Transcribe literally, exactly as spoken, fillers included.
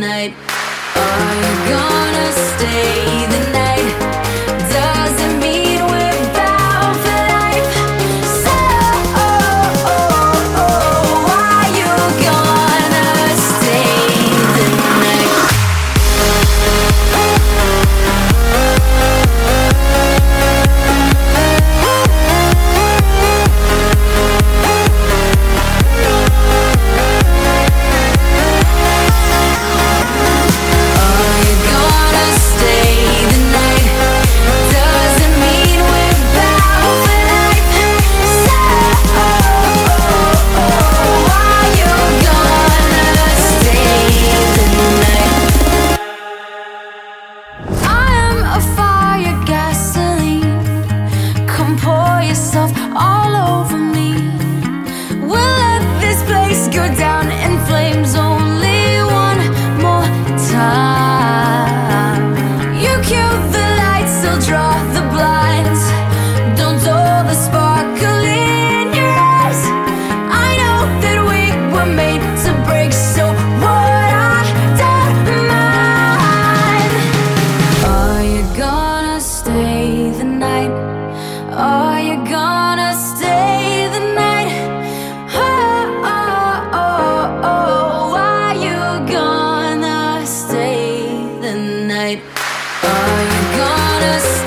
night? Are you gonna stay the night? Does it mean we're bound for life? So, are you gonna stay the night? Pour yourself all over me. We'll let this place go down in flames only one more time. You cue the lights, I'll draw the blinds. Don't dull the sparkle in your eyes. I know that we were made to break, so what, I don't mind. Are you gonna stay the night? Are you gonna stay the night? Oh, oh, oh, oh. Are you gonna stay the night? Are you gonna stay